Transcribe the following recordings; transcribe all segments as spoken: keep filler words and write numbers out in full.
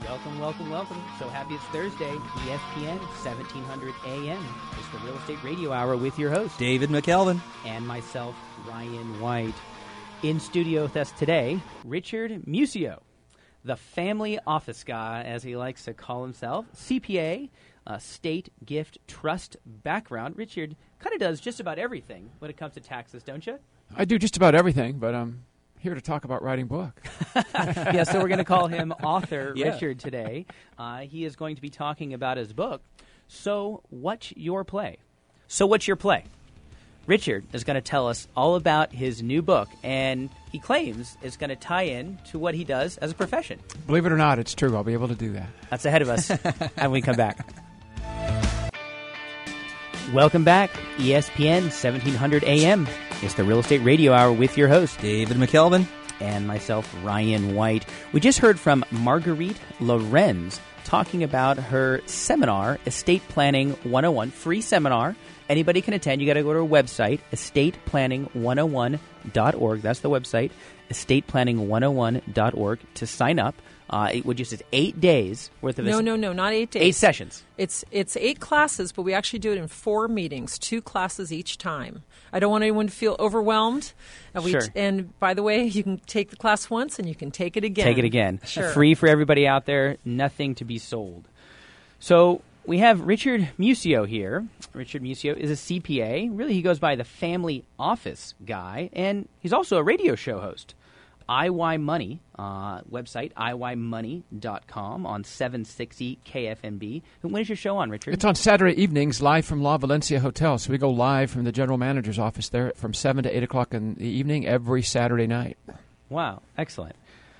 Welcome, welcome, welcome. So happy it's Thursday. E S P N, seventeen hundred A M. It's the Real Estate Radio Hour with your host, David McKelvin. And myself, Ryan White. In studio with us today, Richard Musio, the family office guy, as he likes to call himself, C P A, a state gift trust background. Richard kind of does just about everything when it comes to taxes, don't you? I do just about everything, but I'm here to talk about writing book. Yeah, so we're going to call him author yeah. Richard today. Uh, he is going to be talking about his book, So What's Your Play? So What's Your Play? Richard is going to tell us all about his new book, and he claims it's going to tie in to what he does as a profession. Believe it or not, it's true. I'll be able to do that. That's ahead of us, and we come back. Welcome back, E S P N, seventeen hundred A M. It's the Real Estate Radio Hour with your host, David McKelvin. And myself, Ryan White. We just heard from Marguerite Lorenz talking about her seminar, Estate Planning one oh one, free seminar. Anybody can attend. You got to go to her website, estate planning one oh one dot org. That's the website, estate planning one oh one dot org, to sign up. Uh, it would just, it's eight days worth of... No, no, no, not eight days. Eight sessions. It's it's eight classes, but we actually do it in four meetings, two classes each time. I don't want anyone to feel overwhelmed. And we, Sure. And by the way, you can take the class once and you can take it again. Take it again. Sure. Free for everybody out there, nothing to be sold. So we have Richard Musio here. Richard Musio is a C P A. Really, he goes by the family office guy, and he's also a radio show host. I Y Money, uh, website, I Y money dot com on seven sixty K F M B. When is your show on, Richard? It's on Saturday evenings, live from La Valencia Hotel. So we go live from the general manager's office there from seven to eight o'clock in the evening every Saturday night. Wow, excellent.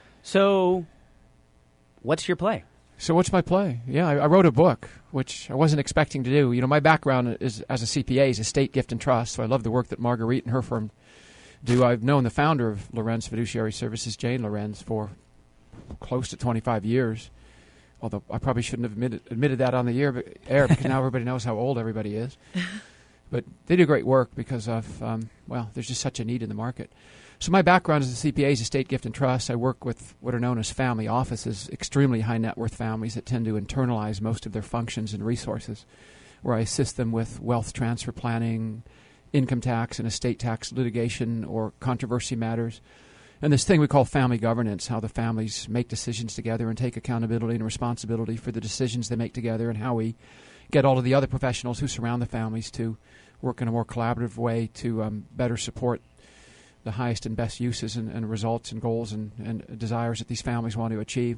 So what's your play? So what's my play? Yeah, I, I wrote a book, which I wasn't expecting to do. You know, my background is as a C P A is estate gift and trust, so I love the work that Marguerite and her firm do. I've known the founder of Lorenz Fiduciary Services, Jane Lorenz, for close to twenty-five years, although I probably shouldn't have admitted, admitted that on the air, but, air because now everybody knows how old everybody is. But they do great work because of, um, well, there's just such a need in the market. So my background as a C P A is estate gift and trust. I work with what are known as family offices, extremely high net worth families that tend to internalize most of their functions and resources, where I assist them with wealth transfer planning, income tax and estate tax litigation or controversy matters, and this thing we call family governance, how the families make decisions together and take accountability and responsibility for the decisions they make together, and how we get all of the other professionals who surround the families to work in a more collaborative way to um, better support the highest and best uses and, and results and goals and, and desires that these families want to achieve.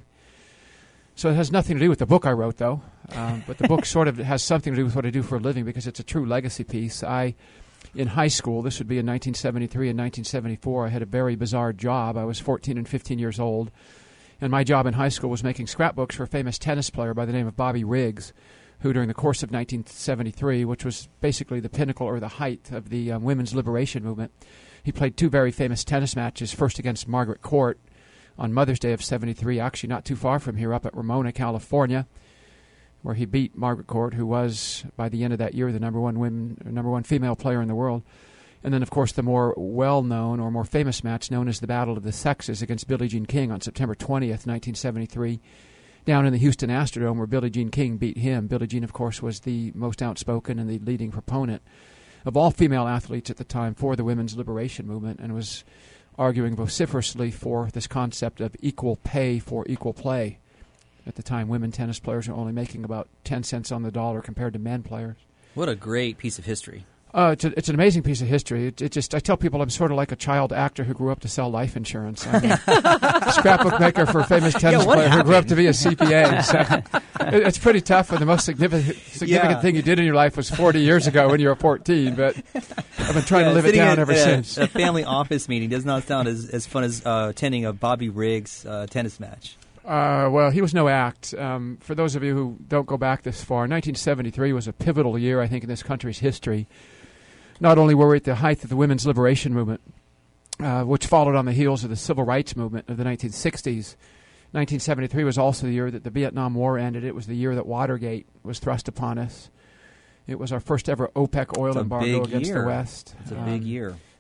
So it has nothing to do with the book I wrote, though, um, but the book sort of has something to do with what I do for a living because it's a true legacy piece. I In high school, this would be in nineteen seventy-three and nineteen seventy-four, I had a very bizarre job. I was fourteen and fifteen years old, and my job in high school was making scrapbooks for a famous tennis player by the name of Bobby Riggs, who during the course of nineteen seventy-three, which was basically the pinnacle or the height of the um, women's liberation movement, he played two very famous tennis matches, first against Margaret Court on Mother's Day of seventy-three, actually not too far from here up at Ramona, California, where he beat Margaret Court, who was, by the end of that year, the number one women, number one female player in the world. And then, of course, the more well-known or more famous match known as the Battle of the Sexes against Billie Jean King on September twentieth, nineteen seventy-three, down in the Houston Astrodome, where Billie Jean King beat him. Billie Jean, of course, was the most outspoken and the leading proponent of all female athletes at the time for the women's liberation movement, and was arguing vociferously for this concept of equal pay for equal play. At the time, women tennis players were only making about ten cents on the dollar compared to men players. What a great piece of history. Uh, it's, a, it's an amazing piece of history. It, it just I tell people I'm sort of like a child actor who grew up to sell life insurance. I'm a scrapbook maker for a famous tennis yeah, player happened? who grew up to be a C P A. So it, it's pretty tough, and the most significant, significant yeah. thing you did in your life was forty years ago when you were fourteen, but I've been trying yeah, to live it down at, ever at since. A family office meeting does not sound as, as fun as uh, attending a Bobby Riggs uh, tennis match. Uh, well, he was no act. Um, for those of you who don't go back this far, nineteen seventy-three was a pivotal year, I think, in this country's history. Not only were we at the height of the women's liberation movement, uh, which followed on the heels of the civil rights movement of the nineteen sixties, nineteen seventy-three was also the year that the Vietnam War ended. It was the year that Watergate was thrust upon us. It was our first ever OPEC oil It's a embargo big against year. the West. It's a um, big year.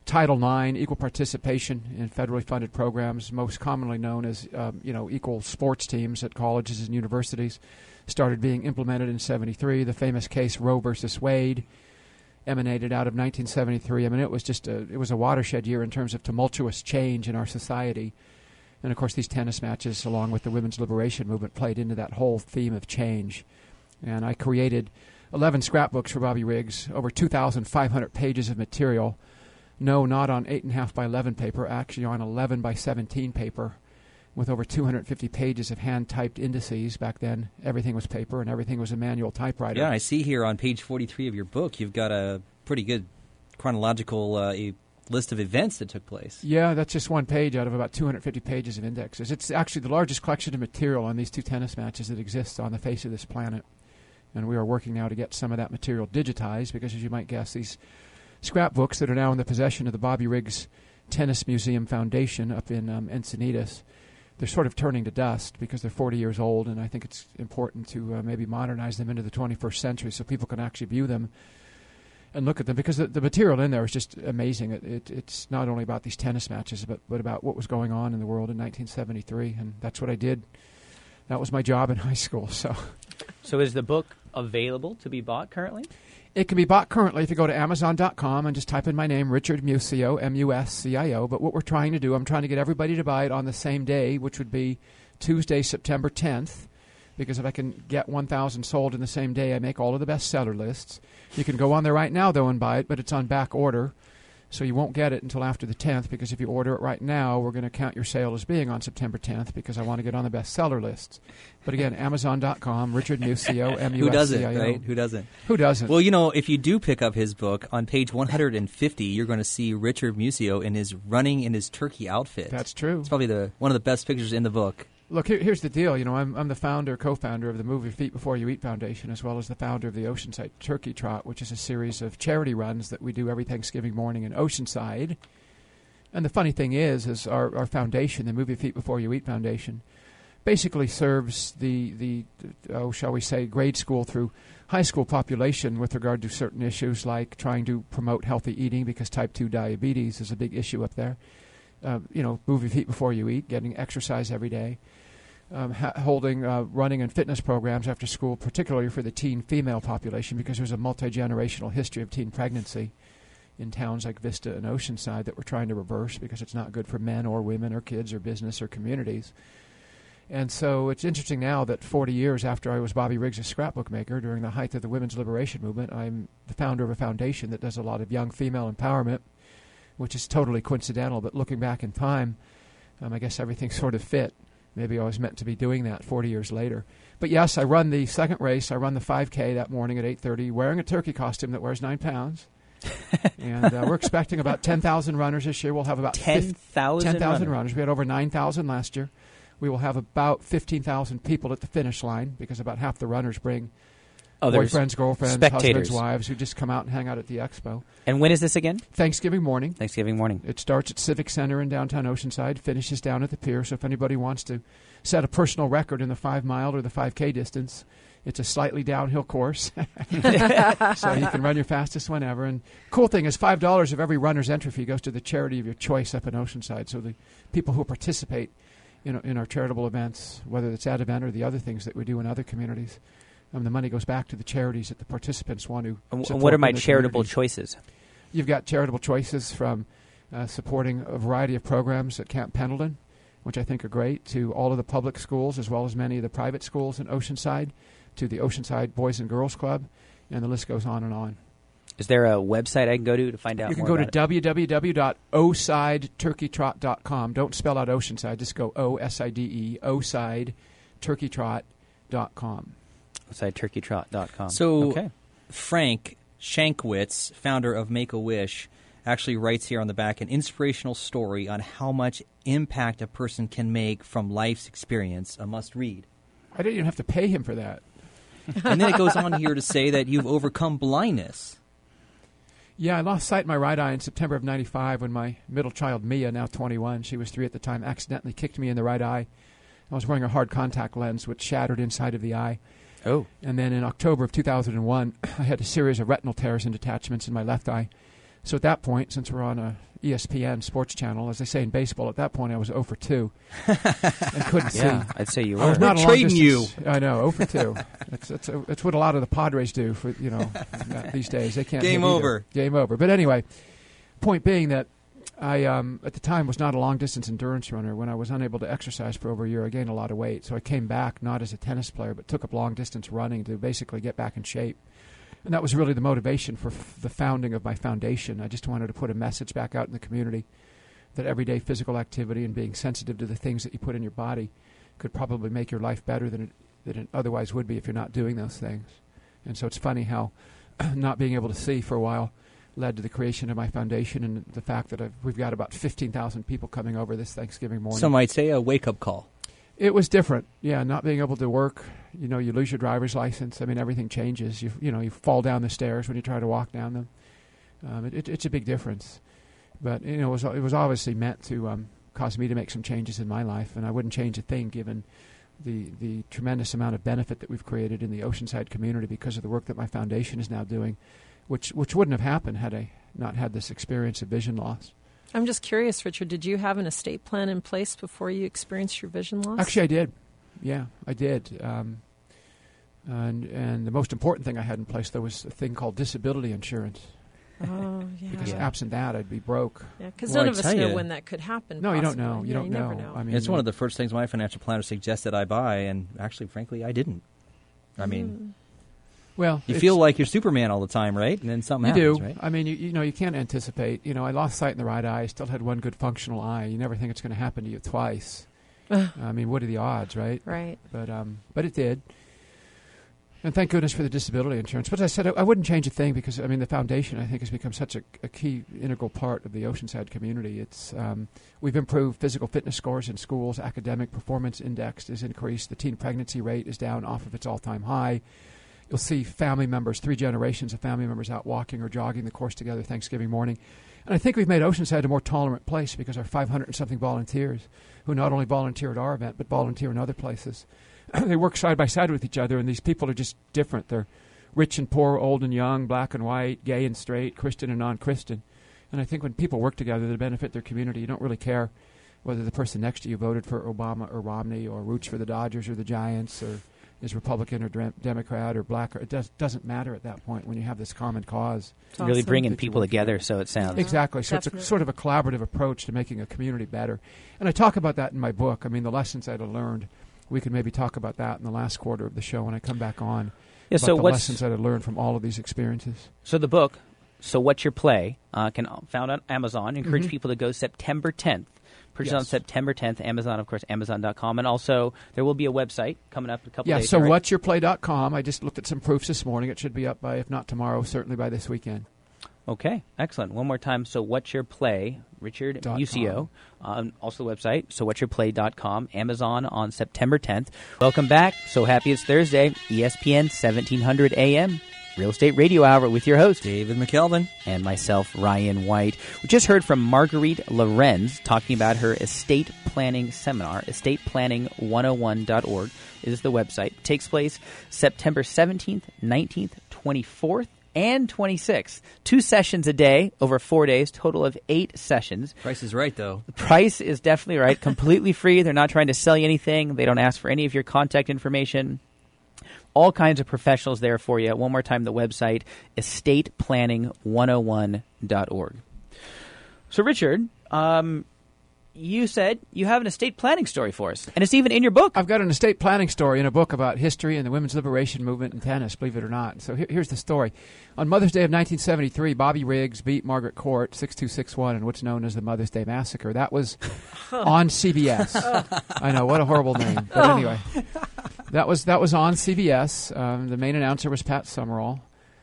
Title nine, equal participation in federally funded programs, most commonly known as um, you know equal sports teams at colleges and universities, started being implemented in seventy-three. The famous case Roe versus Wade emanated out of nineteen seventy-three. I mean, it was just a it was a watershed year in terms of tumultuous change in our society. And of course, these tennis matches, along with the women's liberation movement, played into that whole theme of change. And I created eleven scrapbooks for Bobby Riggs, over two thousand five hundred pages of material. No, not on eight and a half by eleven paper, actually on eleven by seventeen paper, with over two hundred fifty pages of hand-typed indices. Back then, everything was paper and everything was a manual typewriter. Yeah, I see here on page forty-three of your book, you've got a pretty good chronological uh, a list of events that took place. Yeah, that's just one page out of about two hundred fifty pages of indexes. It's actually the largest collection of material on these two tennis matches that exists on the face of this planet. And we are working now to get some of that material digitized because, as you might guess, these scrapbooks that are now in the possession of the Bobby Riggs Tennis Museum Foundation up in um, Encinitas, they're sort of turning to dust because they're forty years old, and I think it's important to uh, maybe modernize them into the twenty-first century so people can actually view them and look at them, because the, the material in there is just amazing. It, it, it's not only about these tennis matches, but, but about what was going on in the world in nineteen seventy-three, and that's what I did. That was my job in high school. So, So is the book available to be bought currently? It can be bought currently if you go to Amazon dot com and just type in my name, Richard Muscio, M U S C I O. But what we're trying to do, I'm trying to get everybody to buy it on the same day, which would be Tuesday, September tenth, because if I can get one thousand sold in the same day, I make all of the bestseller lists. You can go on there right now, though, and buy it, but it's on back order, so you won't get it until after the tenth, because if you order it right now, we're going to count your sale as being on September tenth, because I want to get on the bestseller lists. But again, Amazon dot com, Richard Muscio, M U S C I O. Who doesn't, right? Who doesn't? Who doesn't? Well, you know, if you do pick up his book, on page one hundred fifty, you're going to see Richard Muscio in his running in his turkey outfit. That's true. It's probably the one of the best pictures in the book. Look, here, here's the deal. You know, I'm, I'm the founder, co-founder of the Move Your Feet Before You Eat Foundation, as well as the founder of the Oceanside Turkey Trot, which is a series of charity runs that we do every Thanksgiving morning in Oceanside. And the funny thing is, is our, our foundation, the Move Your Feet Before You Eat Foundation, basically serves the, the, oh, shall we say, grade school through high school population with regard to certain issues like trying to promote healthy eating, because type two diabetes is a big issue up there. Uh, you know, move your feet before you eat, getting exercise every day, um, ha- holding uh, running and fitness programs after school, particularly for the teen female population, because there's a multi-generational history of teen pregnancy in towns like Vista and Oceanside that we're trying to reverse, because it's not good for men or women or kids or business or communities. And so it's interesting now that forty years after I was Bobby Riggs' scrapbook maker during the height of the women's liberation movement, I'm the founder of a foundation that does a lot of young female empowerment, which is totally coincidental, but looking back in time, um, I guess everything sort of fit. Maybe I was meant to be doing that forty years later. But yes, I run the second race. I run the five K that morning at eight thirty, wearing a turkey costume that weighs nine pounds. and uh, we're expecting about ten thousand runners this year. We'll have about ten thousand ten thousand runners. We had over nine thousand last year. We will have about fifteen thousand people at the finish line, because about half the runners bring Others, boyfriends, girlfriends, spectators. husbands, wives, who just come out and hang out at the expo. And when is this again? Thanksgiving morning. Thanksgiving morning. It starts at Civic Center in downtown Oceanside, finishes down at the pier. So if anybody wants to set a personal record in the five-mile or the five K distance, it's a slightly downhill course. So you can run your fastest whenever. And cool thing is five dollars of every runner's entry fee goes to the charity of your choice up in Oceanside. So the people who participate in, in our charitable events, whether it's that event or the other things that we do in other communities, Um, the money goes back to the charities that the participants want to And support. what are my in the charitable communities. choices? You've got charitable choices from uh, supporting a variety of programs at Camp Pendleton, which I think are great, to all of the public schools as well as many of the private schools in Oceanside, to the Oceanside Boys and Girls Club, and the list goes on and on. Is there a website I can go to to find out You can more go to about it? w w w dot oside turkey trot dot com. Don't spell out Oceanside, just go O S I D E, oside turkey trot dot com. Outside turkey trot dot com. So okay. Frank Shankwitz, founder of Make-A-Wish, actually writes here on the back an inspirational story on how much impact a person can make from life's experience, a must-read. I didn't even have to pay him for that. And then it goes on here to say that you've overcome blindness. Yeah, I lost sight in my right eye in September of ninety-five when my middle child, Mia, now twenty-one, she was three at the time, accidentally kicked me in the right eye. I was wearing a hard contact lens, which shattered inside of the eye. Oh. And then in October of two thousand one, I had a series of retinal tears and detachments in my left eye. So at that point, since we're on a E S P N sports channel, as they say in baseball, at that point I was zero for two and couldn't Yeah, see. I'd say you I was were. not a long trading you. distance- I know, zero for two. It's, it's, it's what a lot of the Padres do for, you know, these days. They can't Game hit either. over. Game over. But anyway, point being that I, um, at the time, was not a long-distance endurance runner. When I was unable to exercise for over a year, I gained a lot of weight. So I came back not as a tennis player, but took up long-distance running to basically get back in shape. And that was really the motivation for f- the founding of my foundation. I just wanted to put a message back out in the community that everyday physical activity and being sensitive to the things that you put in your body could probably make your life better than it, than it otherwise would be if you're not doing those things. And so it's funny how not being able to see for a while led to the creation of my foundation and the fact that I've, we've got about fifteen thousand people coming over this Thanksgiving morning. Some might say a wake-up call. It was different, yeah. Not being able to work, you know, you lose your driver's license. I mean, everything changes. You you know, you fall down the stairs when you try to walk down them. Um, it, it, it's a big difference, but you know, it was it was obviously meant to um, cause me to make some changes in my life, and I wouldn't change a thing given the the tremendous amount of benefit that we've created in the Oceanside community because of the work that my foundation is now doing, which which wouldn't have happened had I not had this experience of vision loss. I'm just curious, Richard, did you have an estate plan in place before you experienced your vision loss? Actually, I did. Yeah, I did. Um, and and the most important thing I had in place, though, was a thing called disability insurance. Oh, yeah. Because Yeah. absent that, I'd be broke. Yeah, because Well, none I of us tell know you- when that could happen. No, you don't possibly. know. You Yeah, don't you never know. know. I mean, It's one of the first things my financial planner suggested I buy, and actually, frankly, I didn't. I mean, well, you it's- feel like you're Superman all the time, right? And then something you happens, do. right? I mean, you, you know, you can't anticipate. You know, I lost sight in the right eye. I still had one good functional eye. You never think it's going to happen to you twice. I mean, what are the odds, right? Right. But um, but it did. And thank goodness for the disability insurance. But as I said, I, I wouldn't change a thing because, I mean, the foundation, I think, has become such a, a key, integral part of the Oceanside community. It's um, we've improved physical fitness scores in schools. Academic performance index is increased. The teen pregnancy rate is down off of its all-time high. You'll see family members, three generations of family members out walking or jogging the course together Thanksgiving morning. And I think we've made Oceanside a more tolerant place because our five hundred and something volunteers who not only volunteer at our event but volunteer in other places. They work side by side with each other, and these people are just different. They're rich and poor, old and young, black and white, gay and straight, Christian and non-Christian. And I think when people work together to benefit their community, you don't really care whether the person next to you voted for Obama or Romney or roots for the Dodgers or the Giants or is Republican or Dem- Democrat or black. Or, it does, doesn't matter at that point when you have this common cause. It's Really awesome. bringing That you people work together, so it sounds. Exactly. So it's Definitely. a sort of a collaborative approach to making a community better. And I talk about that in my book. I mean, the lessons I'd have learned. We could maybe talk about that in the last quarter of the show when I come back on. Yeah, about so the what's lessons that I learned from all of these experiences. so the book? So what's your play? Uh, can found on Amazon. Encourage Mhm. people to go September tenth. Purchase on Yes. September tenth. Amazon, of course, Amazon dot com, and also there will be a website coming up in a couple Yeah, days. so right? what's your play dot com. I just looked at some proofs this morning. It should be up by, if not tomorrow, certainly by this weekend. Okay, excellent. One more time. So what's your play? Richard Dot Muscio. Um, also the website. So what's your play dot com. Amazon on September tenth. Welcome back. So happy it's Thursday. E S P N seventeen hundred A M. Real Estate Radio Hour with your host, David McKelvin. and myself, Ryan White. We just heard from Marguerite Lorenz talking about her estate planning seminar. estate planning one oh one dot org is the website. It takes place September seventeenth, nineteenth, twenty-fourth, and twenty-sixth. Two sessions a day over four days, total of eight sessions. Price is right, though. The price is definitely right, completely free. They're not trying to sell you anything. They don't ask for any of your contact information. All kinds of professionals there for you. One more time, the website, estate planning one oh one dot org. So, Richard, um, you said you have an estate planning story for us, and it's even in your book. I've got an estate planning story in a book about history and the women's liberation movement in tennis, believe it or not. So here, here's the story. On Mother's Day of nineteen seventy-three, Bobby Riggs beat Margaret Court six two six one in what's known as the Mother's Day Massacre. That was on C B S. I know, what a horrible name. But anyway, that was that was on C B S. Um, the main announcer was Pat Summerall.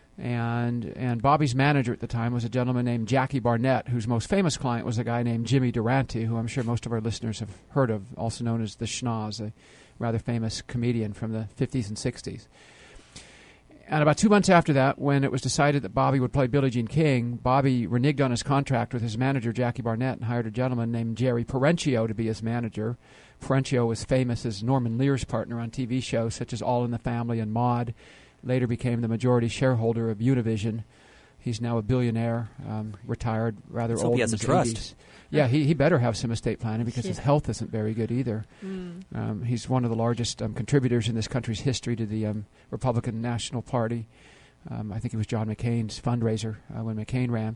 And and Bobby's manager at the time was a gentleman named Jackie Barnett, whose most famous client was a guy named Jimmy Durante, who I'm sure most of our listeners have heard of, also known as the Schnoz, a rather famous comedian from the fifties and sixties. And about two months after that, when it was decided that Bobby would play Billie Jean King, Bobby reneged on his contract with his manager, Jackie Barnett, and hired a gentleman named Jerry Perenchio to be his manager. Perenchio was famous as Norman Lear's partner on T V shows such as All in the Family and Maude. Later became the majority shareholder of Univision, He's now a billionaire, um, retired, rather Let's old. hope he has in a his trust. eighties. Yeah, he, he better have some estate planning because his Yeah. health isn't very good either. Mm. Um, he's one of the largest um, contributors in this country's history to the um, Republican National Party. Um, I think it was John McCain's fundraiser uh, when McCain ran.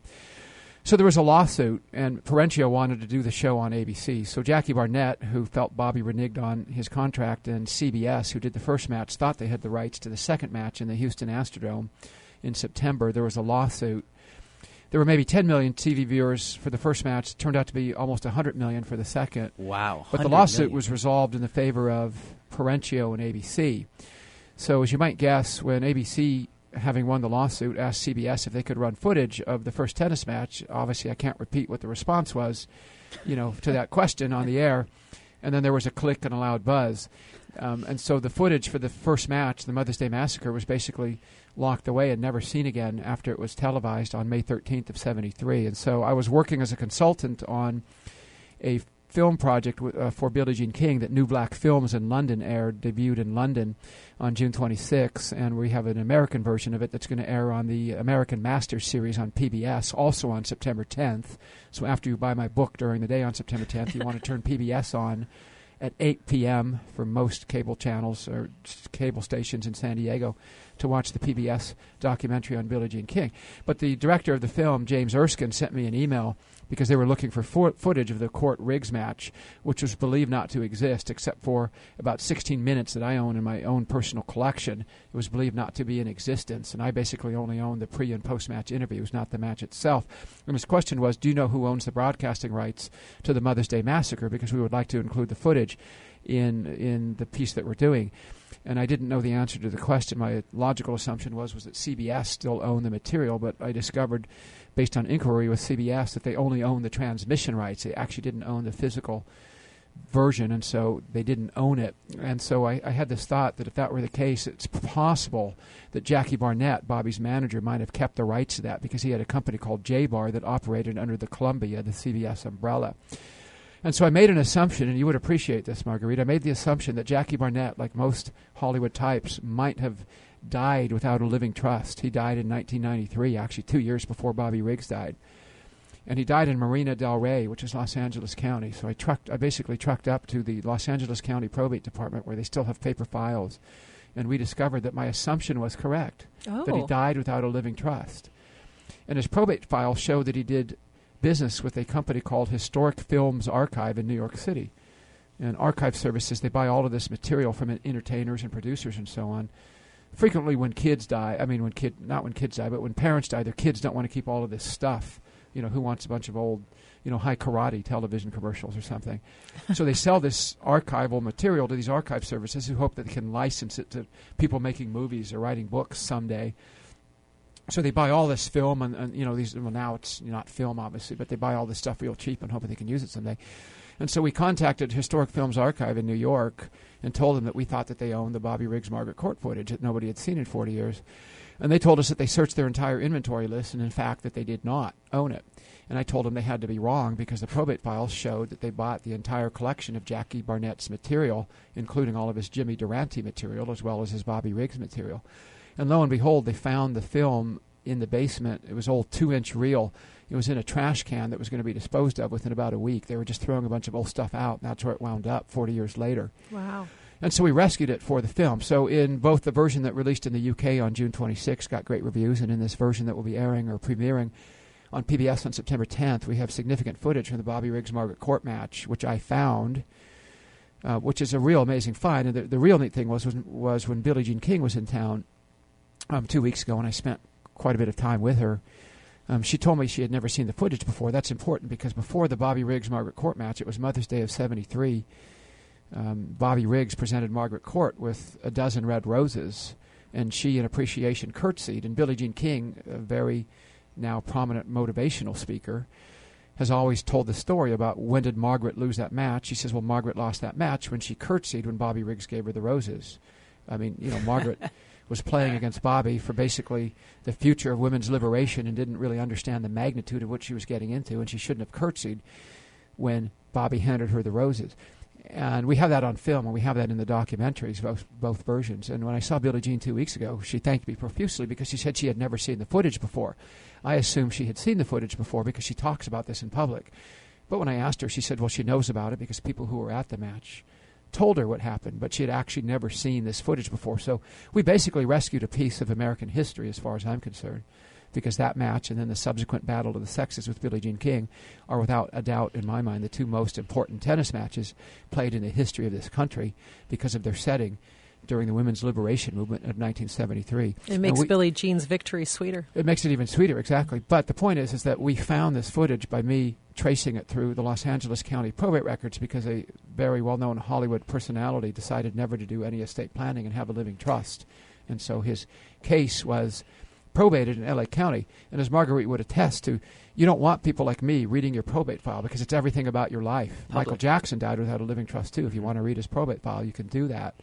So there was a lawsuit, and Parenchio wanted to do the show on A B C. So Jackie Barnett, who felt Bobby reneged on his contract, and C B S, who did the first match, thought they had the rights to the second match in the Houston Astrodome in September. There was a lawsuit. There were maybe ten million T V viewers for the first match. It turned out to be almost one hundred million for the second. Wow. But the one hundred lawsuit million. was resolved in the favor of Parenchio and A B C. So as you might guess, when A B C, having won the lawsuit, asked C B S if they could run footage of the first tennis match, obviously I can't repeat what the response was, you know, to that question on the air. And then there was a click and a loud buzz. Um, and so the footage for the first match, the Mother's Day Massacre, was basically locked away and never seen again after it was televised on May thirteenth of seventy-three. And so I was working as a consultant on a film project w- uh, for Billie Jean King that New Black Films in London aired, debuted in London on June twenty-sixth, and we have an American version of it that's going to air on the American Masters series on P B S, also on September tenth. So after you buy my book during the day on September tenth, you want to turn P B S on at eight p.m. for most cable channels or s- cable stations in San Diego to watch the P B S documentary on Billie Jean King. But the director of the film, James Erskine, sent me an email because they were looking for fo- footage of the Court Riggs match, which was believed not to exist, except for about sixteen minutes that I own in my own personal collection. It was believed not to be in existence, and I basically only own the pre- and post-match interviews, not the match itself. And his question was, do you know who owns the broadcasting rights to the Mother's Day Massacre? Because we would like to include the footage in in the piece that we're doing. And I didn't know the answer to the question. My logical assumption was was that C B S still owned the material, but I discovered, based on inquiry with C B S, that they only owned the transmission rights. They actually didn't own the physical version, and so they didn't own it. And so I, I had this thought that if that were the case, it's possible that Jackie Barnett, Bobby's manager, might have kept the rights to that because he had a company called J-Bar that operated under the Columbia, the C B S umbrella. And so I made an assumption, and you would appreciate this, Marguerite. I made the assumption that Jackie Barnett, like most Hollywood types, might have died without a living trust. He died in nineteen ninety-three, actually two years before Bobby Riggs died. And he died in Marina del Rey, which is Los Angeles County. So I trucked, I basically trucked up to the Los Angeles County Probate Department where they still have paper files. And we discovered that my assumption was correct, Oh. that he died without a living trust. And his probate files show that he did business with a company called Historic Films Archive in New York City. And archive services, they buy all of this material from entertainers and producers and so on. Frequently when kids die, I mean, when kid, not when kids die, but when parents die, their kids don't want to keep all of this stuff. You know, who wants a bunch of old, you know, high karate television commercials or something? So they sell this archival material to these archive services who hope that they can license it to people making movies or writing books someday. So they buy all this film, and, and you know, these. Well, now it's not film, obviously, but they buy all this stuff real cheap and hoping they can use it someday. And so we contacted Historic Films Archive in New York and told them that we thought that they owned the Bobby Riggs Margaret Court footage that nobody had seen in forty years. And they told us that they searched their entire inventory list, and in fact that they did not own it. And I told them they had to be wrong because the probate files showed that they bought the entire collection of Jackie Barnett's material, including all of his Jimmy Durante material as well as his Bobby Riggs material. And lo and behold, they found the film in the basement. It was old two-inch reel. It was in a trash can that was going to be disposed of within about a week. They were just throwing a bunch of old stuff out, and that's where it wound up forty years later. Wow. And so we rescued it for the film. So in both the version that released in the U K on June twenty-sixth, got great reviews, and in this version that will be airing or premiering on P B S on September tenth, we have significant footage from the Bobby Riggs-Margaret Court match, which I found, uh, which is a real amazing find. And the, the real neat thing was, was was when Billie Jean King was in town um, two weeks ago, and I spent quite a bit of time with her. Um, she told me she had never seen the footage before. That's important because before the Bobby Riggs-Margaret Court match, it was Mother's Day of seventy-three. Um, Bobby Riggs presented Margaret Court with a dozen red roses, and she, in appreciation, curtsied. And Billie Jean King, a very now prominent motivational speaker, has always told the story about when did Margaret lose that match. She says, well, Margaret lost that match when she curtsied when Bobby Riggs gave her the roses. I mean, you know, Margaret was playing against Bobby for basically the future of women's liberation and didn't really understand the magnitude of what she was getting into, and she shouldn't have curtsied when Bobby handed her the roses. And we have that on film, and we have that in the documentaries, both both versions. And when I saw Billie Jean two weeks ago, she thanked me profusely because she said she had never seen the footage before. I assumed she had seen the footage before because she talks about this in public. But when I asked her, she said, well, she knows about it because people who were at the match told her what happened, but she had actually never seen this footage before. So we basically rescued a piece of American history as far as I'm concerned, because that match and then the subsequent Battle of the Sexes with Billie Jean King are without a doubt, in my mind, the two most important tennis matches played in the history of this country because of their setting during the women's liberation movement of nineteen seventy-three. It makes we, Billie Jean's victory sweeter. It makes it even sweeter, exactly. But the point is, is that we found this footage by me tracing it through the Los Angeles County probate records because a very well-known Hollywood personality decided never to do any estate planning and have a living trust. And so his case was probated in L A County, and as Marguerite would attest to, you don't want people like me reading your probate file because it's everything about your life. Public. Michael Jackson died without a living trust too. If you want to read his probate file, you can do that.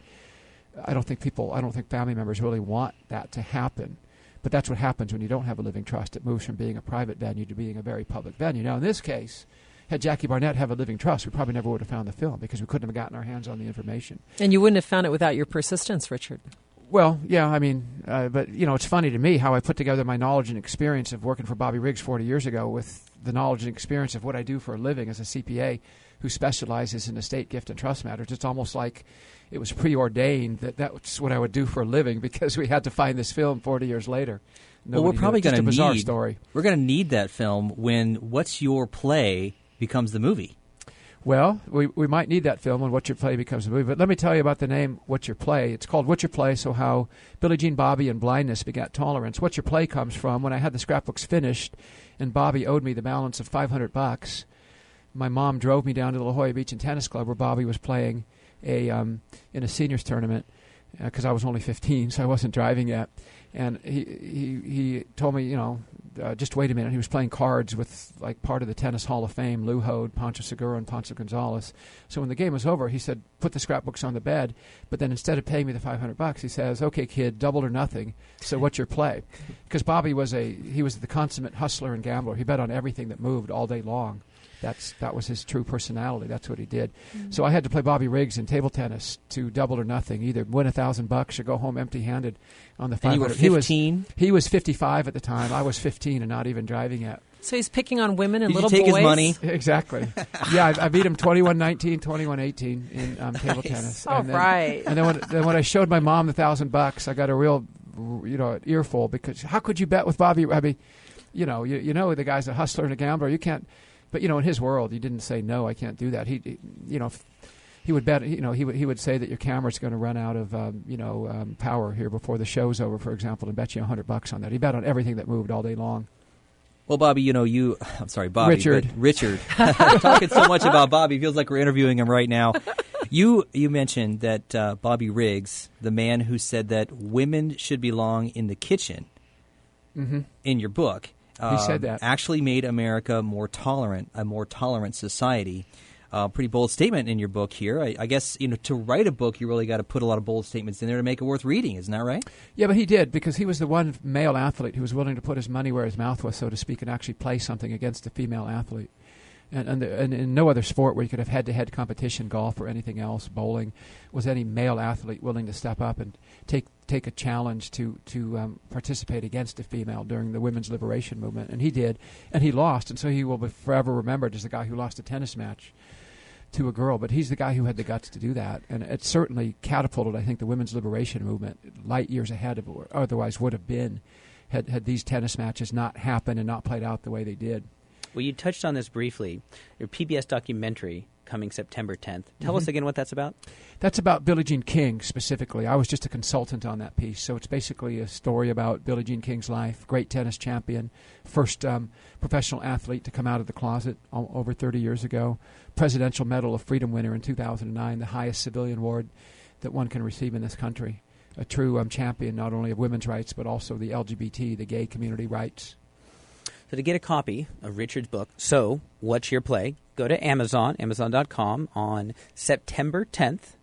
I don't think people, I don't think family members really want that to happen, but that's what happens when you don't have a living trust. It moves from being a private venue to being a very public venue. Now, in this case, had Jackie Barnett have a living trust, we probably never would have found the film because we couldn't have gotten our hands on the information. And you wouldn't have found it without your persistence, Richard. Well, yeah, I mean, uh, but, you know, it's funny to me how I put together my knowledge and experience of working for Bobby Riggs forty years ago with the knowledge and experience of what I do for a living as a C P A who specializes in estate, gift, and trust matters. It's almost like it was preordained that that's what I would do for a living because we had to find this film forty years later. Nobody well, we're probably going to need bizarre story. We're going to need that film when What's Your Play becomes the movie. Well, we we might need that film when What's Your Play becomes a movie. But let me tell you about the name What's Your Play. It's called What's Your Play, so how Billie Jean Bobby and blindness begat tolerance. What's Your Play comes from when I had the scrapbooks finished and Bobby owed me the balance of five hundred bucks. My mom drove me down to the La Jolla Beach and Tennis Club where Bobby was playing a um, in a seniors tournament because uh, I was only fifteen, so I wasn't driving yet. And he he, he told me, you know, uh, just wait a minute. He was playing cards with like part of the Tennis Hall of Fame, Lou Hode, Pancho Segura, and Ponce Gonzalez. So when the game was over, he said, put the scrapbooks on the bed. But then instead of paying me the five hundred bucks, he says, okay, kid, double or nothing. So what's your play? Because Bobby was a he was the consummate hustler and gambler. He bet on everything that moved all day long. That's that was his true personality. That's what he did. Mm-hmm. So I had to play Bobby Riggs in table tennis to double or nothing, either win a thousand bucks or go home empty-handed on the five hundred. And you were fifteen? He was, he was fifty-five at the time. I was fifteen and not even driving yet. So he's picking on women and Did little you take boys? his money? Exactly. Yeah, I, I beat him twenty-one nineteen, twenty-one eighteen in um, table Nice. tennis. All and then, right. And then when, then when I showed my mom the thousand bucks, I got a real, you know, earful because how could you bet with Bobby? I mean, you know, you, you know the guy's a hustler and a gambler. You can't. But, you know, in his world, he didn't say, no, I can't do that. He, he you know, he would bet, you know, he would he would say that your camera's going to run out of, um, you know, um, power here before the show's over, for example, and bet you a hundred bucks on that. He bet on everything that moved all day long. Well, Bobby, you know, you, I'm sorry, Bobby. Richard. But Richard. Talking so much about Bobby, feels like we're interviewing him right now. You you mentioned that uh, Bobby Riggs, the man who said that women should belong in the kitchen, Mm-hmm. in your book. He said that. Actually made America more tolerant, a more tolerant society. Uh, pretty bold statement in your book here. I, I guess, you know, to write a book, you really got to put a lot of bold statements in there to make it worth reading. Isn't that right? Yeah, but he did because he was the one male athlete who was willing to put his money where his mouth was, so to speak, and actually play something against a female athlete. And, and, the, and in no other sport where you could have head-to-head competition, golf or anything else, bowling, was any male athlete willing to step up and take take a challenge to to um, participate against a female during the women's liberation movement. And he did, and he lost, and so he will be forever remembered as the guy who lost a tennis match to a girl. But he's the guy who had the guts to do that, and it certainly catapulted, I think, the women's liberation movement light years ahead of what otherwise would have been had, had these tennis matches not happened and not played out the way they did. Well, you touched on this briefly. Your P B S documentary coming September tenth. Tell Mm-hmm. us again what that's about. That's about Billie Jean King specifically. I was just a consultant on that piece. So it's basically a story about Billie Jean King's life, great tennis champion, first um, professional athlete to come out of the closet o- over thirty years ago, Presidential Medal of Freedom winner in two thousand nine, the highest civilian award that one can receive in this country. A true um, champion not only of women's rights but also the L G B T, the gay community rights. So to get a copy of Richard's book, So What's Your Play, go to Amazon, amazon dot com on September tenth.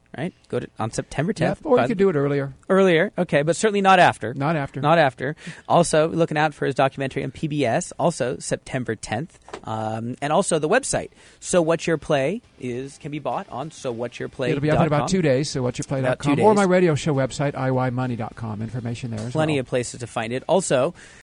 right? Go to on September Yeah, tenth. or By you could the- do it earlier. earlier, okay, but certainly not after. Not after. Not after. Also, looking out for his documentary on P B S, also September tenth. Um, and also the website. So What Your Play is can be bought on so what your play. It'll be up in about two days, so what you play dot com. About two Or days. my radio show website, i y money dot com. Information there as Plenty well. of places to find it. Also,